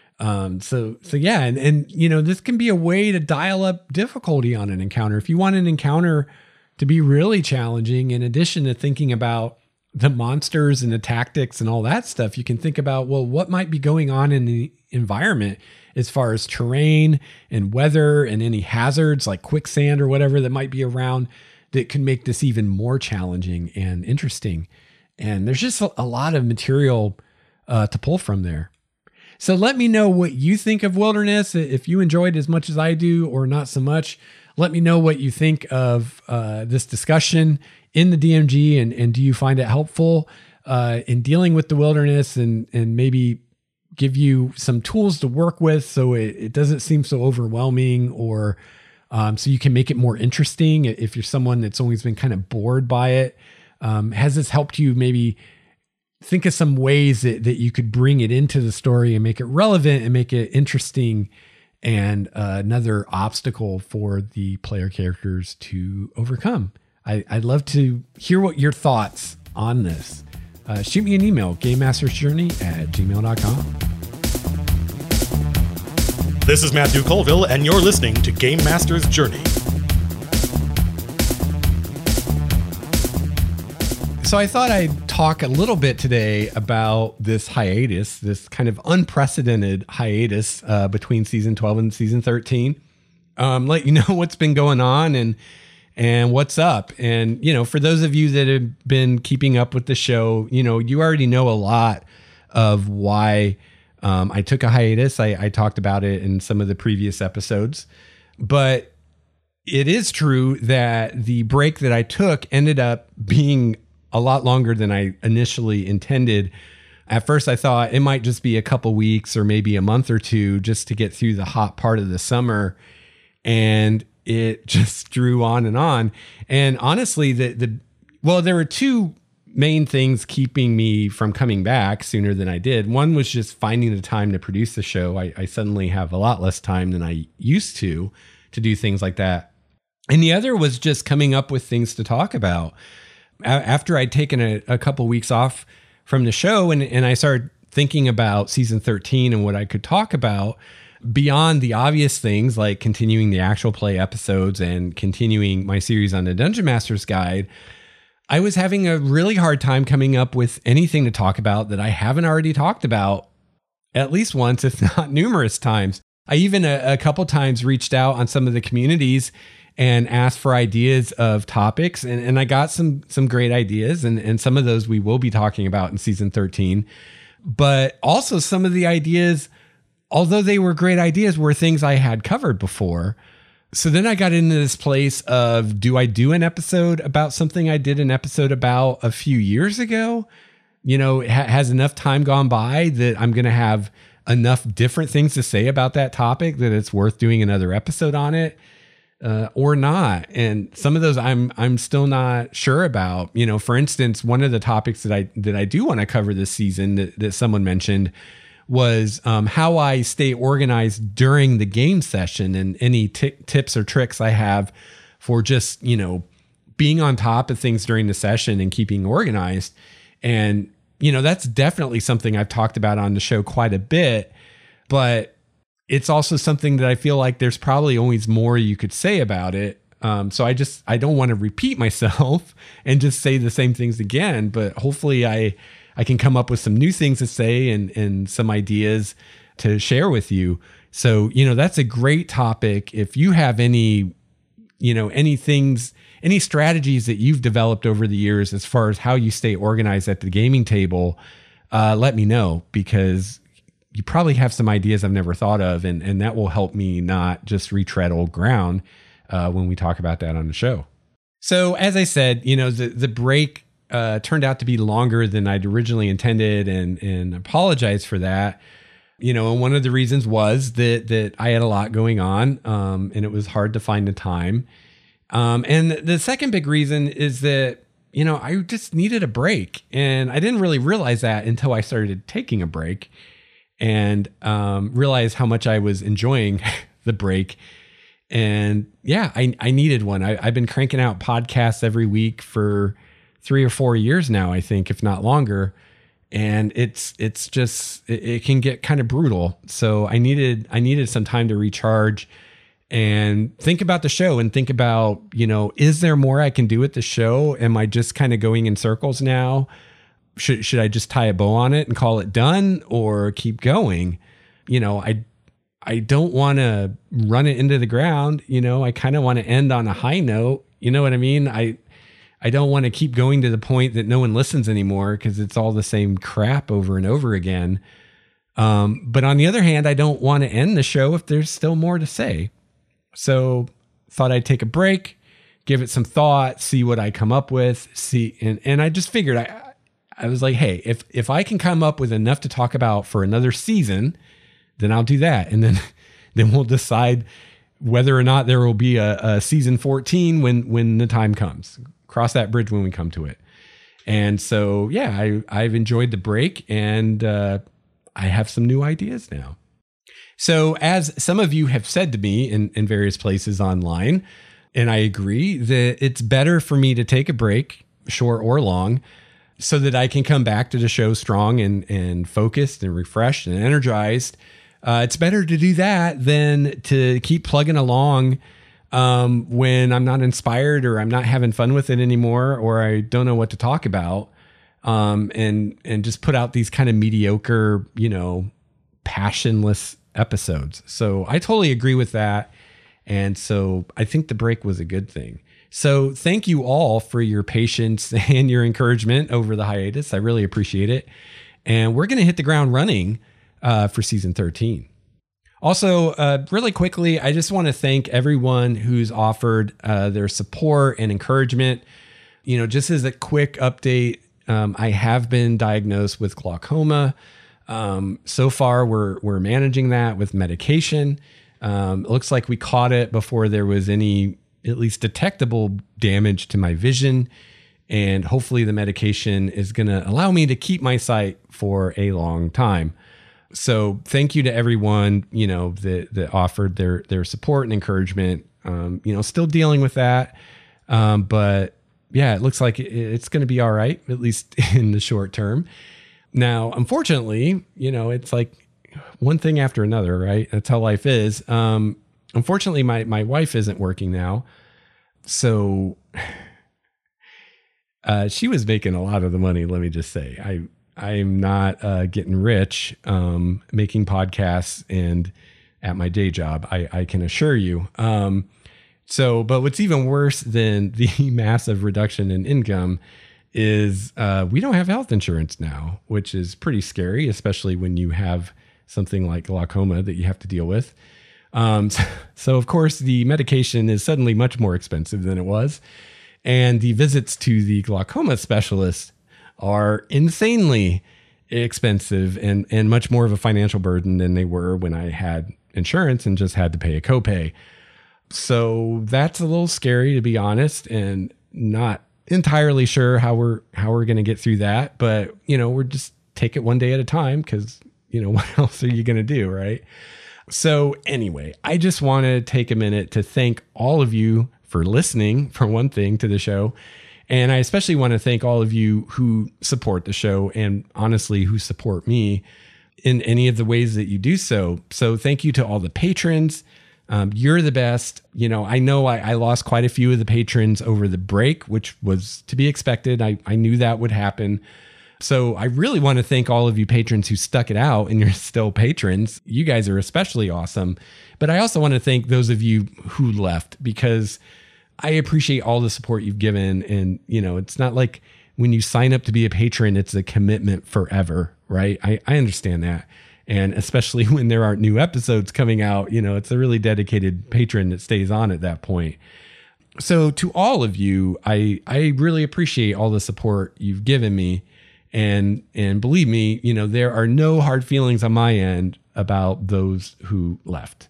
So yeah. And this can be a way to dial up difficulty on an encounter. If you want an encounter to be really challenging, in addition to thinking about the monsters and the tactics and all that stuff, you can think about, well, what might be going on in the environment as far as terrain and weather and any hazards like quicksand or whatever that might be around that can make this even more challenging and interesting. And there's just a lot of material to pull from there. So let me know what you think of Wilderness. If you enjoyed as much as I do or not so much, let me know what you think of this discussion in the DMG, and do you find it helpful in dealing with the wilderness and maybe give you some tools to work with so it doesn't seem so overwhelming, or so you can make it more interesting if you're someone that's always been kind of bored by it. Has this helped you maybe think of some ways that you could bring it into the story and make it relevant and make it interesting and another obstacle for the player characters to overcome? I'd love to hear what your thoughts on this. Shoot me an email, gamemastersjourney@gmail.com. This is Matthew Colville, and you're listening to Game Master's Journey. So I thought I'd talk a little bit today about this hiatus, this kind of unprecedented hiatus between season 12 and season 13. Let you know what's been going on and what's up. And, for those of you that have been keeping up with the show, you already know a lot of why I took a hiatus. I talked about it in some of the previous episodes, but it is true that the break that I took ended up being a lot longer than I initially intended. At first, I thought it might just be a couple weeks or maybe a month or two just to get through the hot part of the summer. And it just drew on and on. And honestly, there were two main things keeping me from coming back sooner than I did. One was just finding the time to produce the show. I suddenly have a lot less time than I used to do things like that. And the other was just coming up with things to talk about. After I'd taken a couple weeks off from the show and I started thinking about season 13 and what I could talk about beyond the obvious things like continuing the actual play episodes and continuing my series on the Dungeon Master's Guide, I was having a really hard time coming up with anything to talk about that I haven't already talked about at least once, if not numerous times. I even a couple times reached out on some of the communities and asked for ideas of topics. And I got some great ideas, and some of those we will be talking about in season 13. But also some of the ideas, although they were great ideas, were things I had covered before. So then I got into this place of, do I do an episode about something I did an episode about a few years ago? Has enough time gone by that I'm going to have enough different things to say about that topic that it's worth doing another episode on it? or not. And some of those I'm still not sure about. For instance, one of the topics that I do want to cover this season that someone mentioned was how I stay organized during the game session, and any tips or tricks I have for just, being on top of things during the session and keeping organized. And, that's definitely something I've talked about on the show quite a bit, but it's also something that I feel like there's probably always more you could say about it. So I don't want to repeat myself and just say the same things again, but hopefully I can come up with some new things to say and some ideas to share with you. So, that's a great topic. If you have any strategies that you've developed over the years as far as how you stay organized at the gaming table, let me know, because you probably have some ideas I've never thought of, and that will help me not just retread old ground when we talk about that on the show. So as I said, the break turned out to be longer than I'd originally intended, and apologize for that. And one of the reasons was that I had a lot going on, and it was hard to find the time. And the second big reason is that, I just needed a break, and I didn't really realize that until I started taking a break, and realized how much I was enjoying the break. And yeah, I needed one. I've been cranking out podcasts every week for 3 or 4 years now, I think, if not longer. And it can get kind of brutal. So I needed some time to recharge and think about the show, and think about, is there more I can do with the show? Am I just kind of going in circles now? Should I just tie a bow on it and call it done, or keep going? I don't want to run it into the ground. I kind of want to end on a high note. You know what I mean? I don't want to keep going to the point that no one listens anymore, because it's all the same crap over and over again. But on the other hand, I don't want to end the show if there's still more to say. So thought I'd take a break, give it some thought, see what I come up with, and I just figured I was like, hey, if I can come up with enough to talk about for another season, then I'll do that. And then we'll decide whether or not there will be a season 14 when the time comes. Cross that bridge when we come to it. And so, yeah, I've enjoyed the break, and I have some new ideas now. So as some of you have said to me in various places online, and I agree, that it's better for me to take a break, short or long, so that I can come back to the show strong and focused and refreshed and energized. It's better to do that than to keep plugging along when I'm not inspired, or I'm not having fun with it anymore, or I don't know what to talk about, and just put out these kind of mediocre, passionless episodes. So I totally agree with that. And so I think the break was a good thing. So thank you all for your patience and your encouragement over the hiatus. I really appreciate it. And we're going to hit the ground running for season 13. Also, really quickly, I just want to thank everyone who's offered their support and encouragement. Just as a quick update, I have been diagnosed with glaucoma. So far, we're managing that with medication. It looks like we caught it before there was any, at least detectable, damage to my vision. And hopefully the medication is going to allow me to keep my sight for a long time. So thank you to everyone, that offered their support and encouragement. Still dealing with that. But yeah, it looks like it's going to be all right, at least in the short term. Now, unfortunately, it's like one thing after another, right? That's how life is. Unfortunately, my wife isn't working now. So she was making a lot of the money, let me just say. I'm not getting rich making podcasts and at my day job, I can assure you. But what's even worse than the massive reduction in income is we don't have health insurance now, which is pretty scary, especially when you have something like glaucoma that you have to deal with. So of course, the medication is suddenly much more expensive than it was. And the visits to the glaucoma specialist are insanely expensive and much more of a financial burden than they were when I had insurance and just had to pay a copay. So that's a little scary, to be honest, and not entirely sure how we're going to get through that. But, we're just take it one day at a time because, what else are you going to do, right? So anyway, I just want to take a minute to thank all of you for listening, for one thing, to the show. And I especially want to thank all of you who support the show and honestly, who support me in any of the ways that you do so. So thank you to all the patrons. You're the best. I know I lost quite a few of the patrons over the break, which was to be expected. I knew that would happen. So I really want to thank all of you patrons who stuck it out and you're still patrons. You guys are especially awesome. But I also want to thank those of you who left because I appreciate all the support you've given. And, it's not like when you sign up to be a patron, it's a commitment forever, right? I understand that. And especially when there aren't new episodes coming out, it's a really dedicated patron that stays on at that point. So to all of you, I really appreciate all the support you've given me. And believe me, there are no hard feelings on my end about those who left.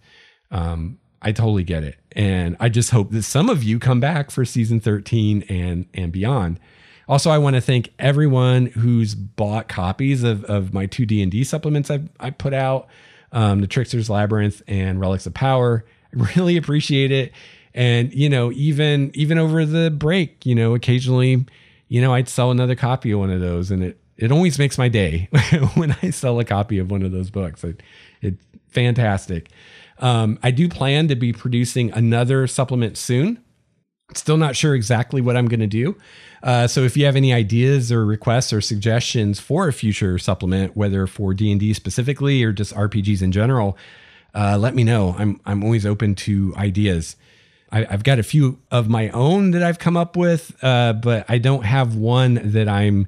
I totally get it. And I just hope that some of you come back for season 13 and beyond. Also, I want to thank everyone who's bought copies of my 2 D&D supplements I put out, the Trickster's Labyrinth and Relics of Power. I really appreciate it. And, even over the break, occasionally, I'd sell another copy of one of those, and it always makes my day when I sell a copy of one of those books. It's fantastic. I do plan to be producing another supplement soon. Still not sure exactly what I'm going to do. So if you have any ideas or requests or suggestions for a future supplement, whether for D&D specifically or just RPGs in general, let me know. I'm always open to ideas. I've got a few of my own that I've come up with, but I don't have one that I'm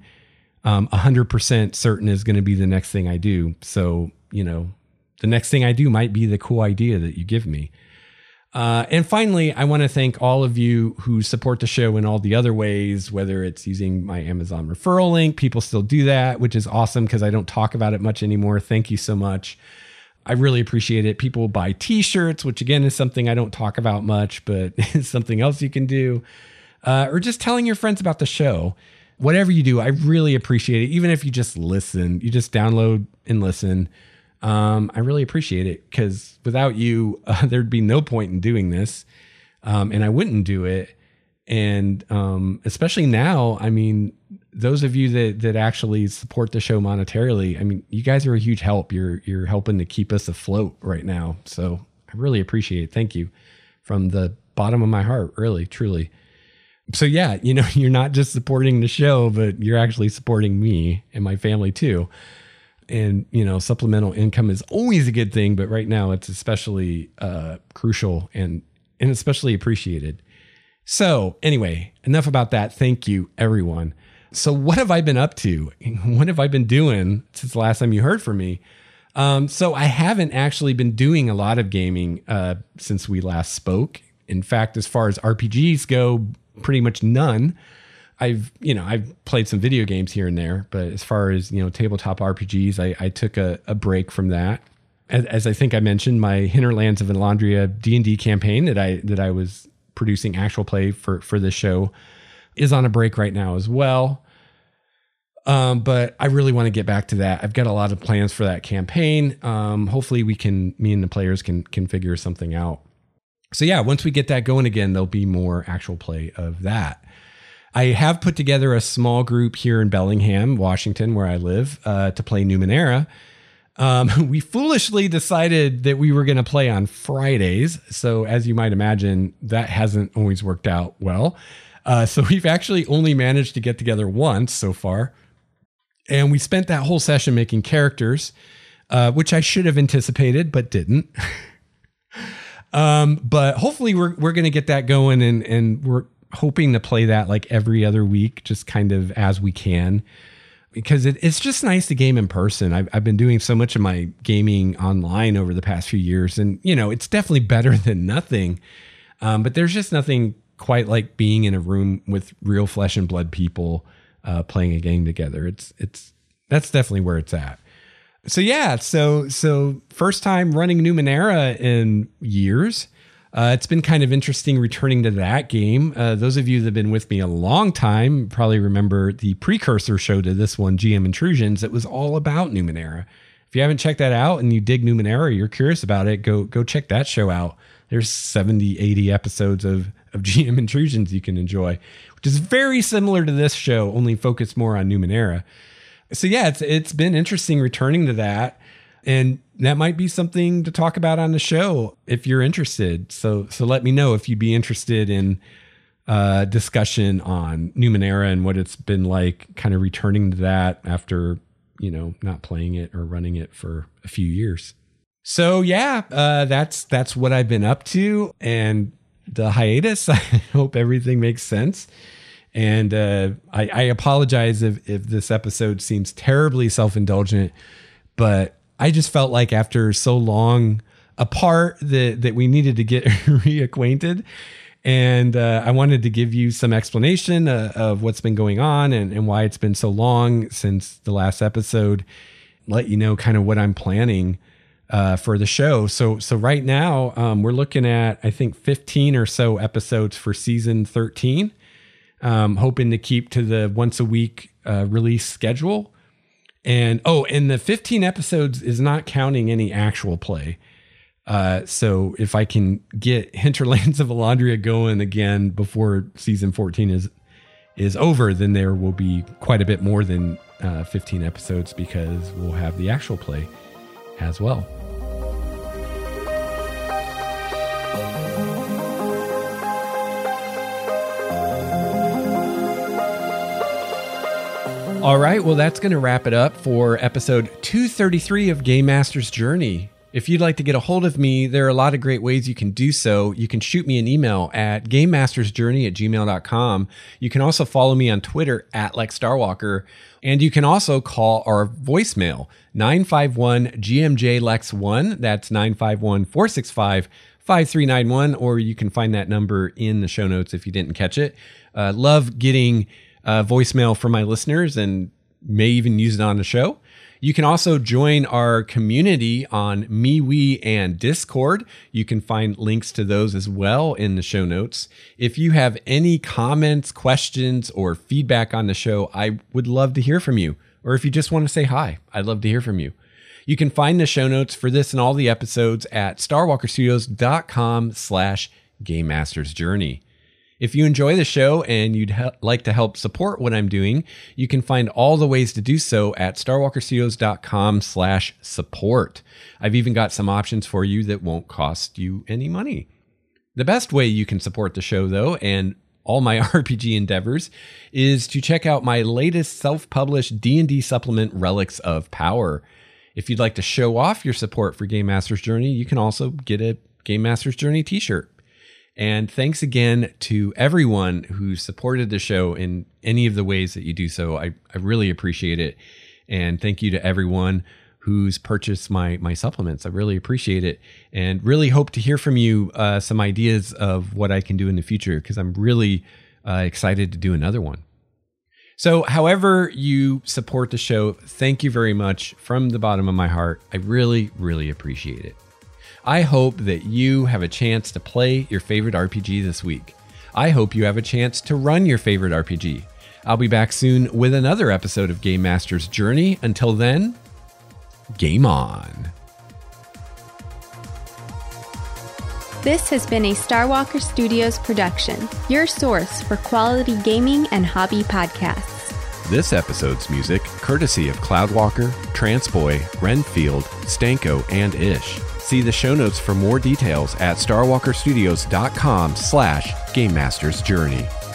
100% certain is going to be the next thing I do. So, the next thing I do might be the cool idea that you give me. And finally, I want to thank all of you who support the show in all the other ways, whether it's using my Amazon referral link. People still do that, which is awesome because I don't talk about it much anymore. Thank you so much. I really appreciate it. People buy t-shirts, which again is something I don't talk about much, but it's something else you can do. Or just telling your friends about the show. Whatever you do, I really appreciate it. Even if you just listen, you just download and listen. I really appreciate it because without you, there'd be no point in doing this. And I wouldn't do it. And especially now, those of you that actually support the show monetarily, you guys are a huge help. You're helping to keep us afloat right now. So I really appreciate it. Thank you from the bottom of my heart, really, truly. So yeah, you're not just supporting the show, but you're actually supporting me and my family too. And, supplemental income is always a good thing, but right now it's especially crucial and especially appreciated. So anyway, enough about that. Thank you, everyone. So what have I been up to? What have I been doing since the last time you heard from me? So I haven't actually been doing a lot of gaming since we last spoke. In fact, as far as RPGs go, pretty much none. I've played some video games here and there, but as far as, tabletop RPGs, I took a break from that. As I think I mentioned, my Hinterlands of Elandria D&D campaign that I was producing actual play for this show is on a break right now as well. But I really want to get back to that. I've got a lot of plans for that campaign. Hopefully me and the players can figure something out. So yeah, once we get that going again, there'll be more actual play of that. I have put together a small group here in Bellingham, Washington, where I live, to play Numenera. We foolishly decided that we were going to play on Fridays. So as you might imagine, that hasn't always worked out well. So we've actually only managed to get together once so far. And we spent that whole session making characters, which I should have anticipated, but didn't. But hopefully we're going to get that going and we're hoping to play that like every other week, just kind of as we can, because it's just nice to game in person. I've been doing so much of my gaming online over the past few years, and it's definitely better than nothing. But there's just nothing quite like being in a room with real flesh and blood people playing a game together. That's definitely where it's at. So yeah, so first time running Numenera in years. It's been kind of interesting returning to that game. Those of you that have been with me a long time probably remember the precursor show to this one, GM Intrusions. It was all about Numenera. If you haven't checked that out and you dig Numenera, you're curious about it, go check that show out. There's 70, 80 episodes of GM Intrusions you can enjoy, which is very similar to this show, only focused more on Numenera. So yeah, it's been interesting returning to that. And that might be something to talk about on the show if you're interested. So let me know if you'd be interested in discussion on Numenera and what it's been like kind of returning to that after, not playing it or running it for a few years. So yeah, that's what I've been up to. And the hiatus, I hope everything makes sense. And I apologize if this episode seems terribly self-indulgent, but I just felt like after so long apart that we needed to get reacquainted. And I wanted to give you some explanation of what's been going on and why it's been so long since the last episode, let you know kind of what I'm planning for the show. So right now we're looking at, I think, 15 or so episodes for season 13, hoping to keep to the once a week release schedule. And the 15 episodes is not counting any actual play. So if I can get Hinterlands of Elandria going again before season 14 is over, then there will be quite a bit more than 15 episodes because we'll have the actual play as well. All right, well, that's going to wrap it up for episode 233 of Game Master's Journey. If you'd like to get a hold of me, there are a lot of great ways you can do so. You can shoot me an email at gamemastersjourney@gmail.com. You can also follow me on Twitter at LexStarwalker. And you can also call our voicemail, 951-GMJ-LEX1. That's 951-465-5391. Or you can find that number in the show notes if you didn't catch it. Love getting voicemail from my listeners and may even use it on the show. You can also join our community on MeWe and Discord. You can find links to those as well in the show notes. If you have any comments, questions, or feedback on the show, I would love to hear from you. Or if you just want to say hi, I'd love to hear from you. You can find the show notes for this and all the episodes at starwalkerstudios.com/Game Master's Journey. If you enjoy the show and you'd like to help support what I'm doing, you can find all the ways to do so at starwalkerstudios.com/support. I've even got some options for you that won't cost you any money. The best way you can support the show, though, and all my RPG endeavors, is to check out my latest self-published D&D supplement, Relics of Power. If you'd like to show off your support for Game Master's Journey, you can also get a Game Master's Journey t-shirt. And thanks again to everyone who supported the show in any of the ways that you do so. I really appreciate it. And thank you to everyone who's purchased my supplements. I really appreciate it and really hope to hear from you some ideas of what I can do in the future, because I'm really excited to do another one. So however you support the show, thank you very much from the bottom of my heart. I really, really appreciate it. I hope that you have a chance to play your favorite RPG this week. I hope you have a chance to run your favorite RPG. I'll be back soon with another episode of Game Master's Journey. Until then, game on. This has been a Starwalker Studios production, your source for quality gaming and hobby podcasts. This episode's music, courtesy of Cloudwalker, Transboy, Renfield, Stanko, and Ish. See the show notes for more details at starwalkerstudios.com/Game Master's Journey.